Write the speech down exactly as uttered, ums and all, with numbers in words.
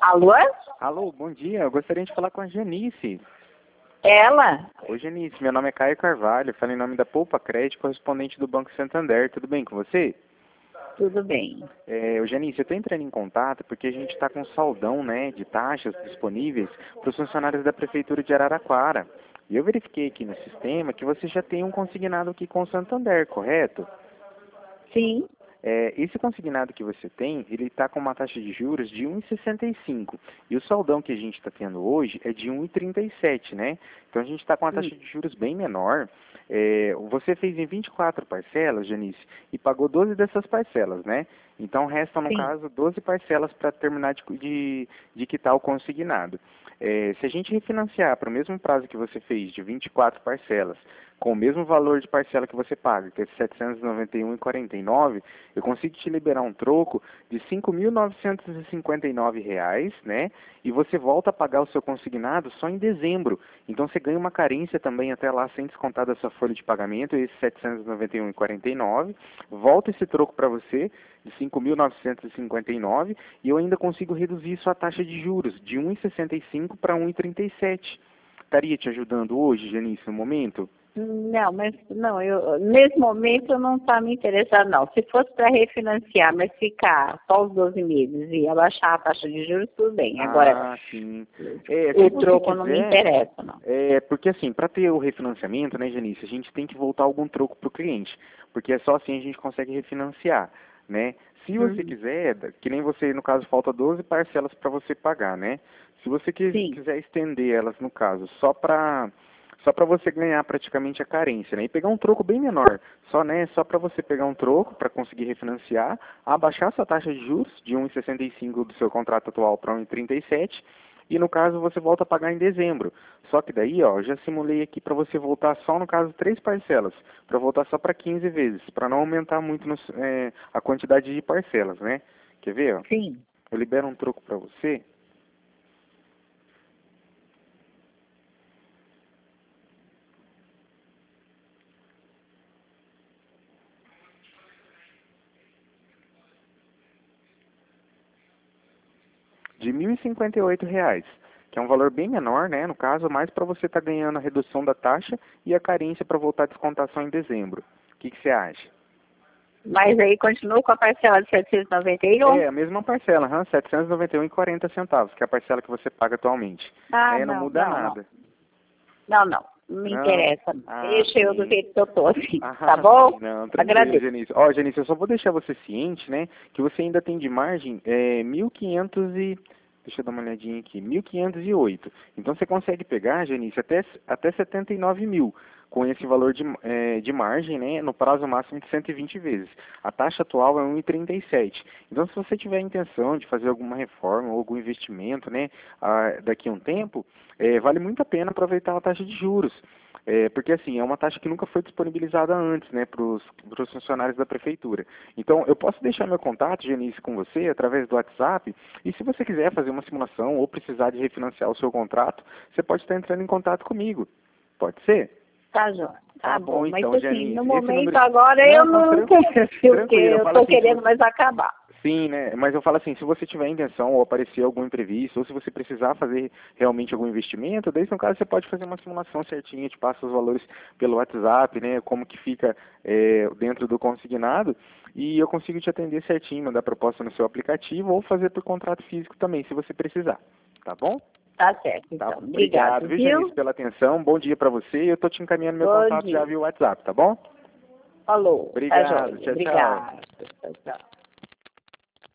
Alô? Alô, bom dia. Eu gostaria de falar com a Janice. Ela? Oi, Janice. Meu nome é Caio Carvalho. Falo em nome da Poupa Crédito, correspondente do Banco Santander. Tudo bem com você? Tudo bem. É, ô, Janice, eu estou entrando em contato porque a gente está com saldão, né, de taxas disponíveis para os funcionários da Prefeitura de Araraquara. E eu verifiquei aqui no sistema que você já tem um consignado aqui com o Santander, correto? Sim. É, esse consignado que você tem, ele está com uma taxa de juros de um vírgula sessenta e cinco. E o saldão que a gente está tendo hoje é de um vírgula trinta e sete, né? Então a gente está com uma taxa Hum. de juros bem menor. É, você fez em vinte e quatro parcelas, Janice, e pagou doze dessas parcelas, né? Então restam, no Sim. caso, doze parcelas para terminar de, de, de quitar o consignado. É, se a gente refinanciar para o mesmo prazo que você fez, de vinte e quatro parcelas, com o mesmo valor de parcela que você paga, que é de setecentos e noventa e um reais e quarenta e nove centavos, eu consigo te liberar um troco de cinco mil novecentos e cinquenta e nove reais, né? E você volta a pagar o seu consignado só em dezembro. Então você ganha uma carência também até lá, sem descontar da sua folha de pagamento, esse setecentos e noventa e um reais e quarenta e nove centavos. Volta esse troco para você de cinco mil novecentos e cinquenta e nove reais e eu ainda consigo reduzir sua taxa de juros de um vírgula sessenta e cinco para um vírgula trinta e sete. Estaria te ajudando hoje, Janice, no momento? Não, mas não, eu nesse momento eu não está me interessado não. Se fosse para refinanciar, mas ficar só os doze meses e abaixar a taxa de juros, tudo bem. Agora, Ah, sim. É, o se você troco quiser, não me interessa, não. É, porque assim, para ter o refinanciamento, né, Janice, a gente tem que voltar algum troco para o cliente, porque é só assim a gente consegue refinanciar, né? Se você Uhum. quiser, que nem você, no caso, falta doze parcelas para você pagar, né? Se você quis- Sim. quiser estender elas, no caso, só para só para você ganhar praticamente a carência, né? E pegar um troco bem menor, só, né, só para você pegar um troco para conseguir refinanciar, abaixar sua taxa de juros de um vírgula sessenta e cinco do seu contrato atual para um vírgula trinta e sete, e no caso você volta a pagar em dezembro. Só que daí, ó, eu já simulei aqui para você voltar só, no caso, três parcelas, para voltar só para quinze vezes, para não aumentar muito no, é, a quantidade de parcelas, né? Quer ver, ó? Sim. Eu libero um troco para você. De mil e cinquenta e oito reais, que é um valor bem menor, né, no caso, mais para você estar tá ganhando a redução da taxa e a carência para voltar a descontação em dezembro. O que, que você acha? Mas aí continua com a parcela de setecentos e noventa e um? É, a mesma parcela, uhum, setecentos e noventa e um reais e quarenta centavos, que é a parcela que você paga atualmente. Ah, É, não não, muda não, não. nada. Não, não. Não me Não. interessa. Ah, Deixa eu do sim. jeito que eu tô assim. Ah, Tá bom? sim, não, tranquilo, Agradeço. Janice. Ó, Janice, eu só vou deixar você ciente, né, que você ainda tem de margem é, mil e quinhentos e... Deixa eu dar uma olhadinha aqui. mil quinhentos e oito. Então você consegue pegar, Janice, até, até setenta e nove mil com esse valor de, é, de margem, né, no prazo máximo de cento e vinte vezes. A taxa atual é um vírgula trinta e sete. Então, se você tiver a intenção de fazer alguma reforma ou algum investimento, né, ah, daqui a um tempo, é, vale muito a pena aproveitar a taxa de juros. É, porque assim, é uma taxa que nunca foi disponibilizada antes, né, para os funcionários da prefeitura. Então, eu posso deixar meu contato, Janice, com você, através do WhatsApp, e se você quiser fazer uma simulação ou precisar de refinanciar o seu contrato, você pode estar entrando em contato comigo. Pode ser? Tá, João. Tá Tá bom. bom, Mas então, assim, Janice. no Esse momento número... agora eu Não, não, não tran- quero, porque tranquilo, eu eu falo tô assim, se querendo você... mais acabar. Sim, né? Mas eu falo assim, se você tiver intenção ou aparecer algum imprevisto, ou se você precisar fazer realmente algum investimento, daí no caso você pode fazer uma simulação certinha, te passa os valores pelo WhatsApp, né? Como que fica é, dentro do consignado, e eu consigo te atender certinho, mandar proposta no seu aplicativo ou fazer por contrato físico também, se você precisar. Tá bom? Tá certo, Tá então. bom. Obrigado, Obrigado, viu, Janice, viu? pela atenção. Bom dia pra você e eu tô te encaminhando meu Bom contato já dia. via WhatsApp, tá bom? Falou. Tá, Obrigado. joia. Tchau, tchau. Obrigada. Tchau, tchau.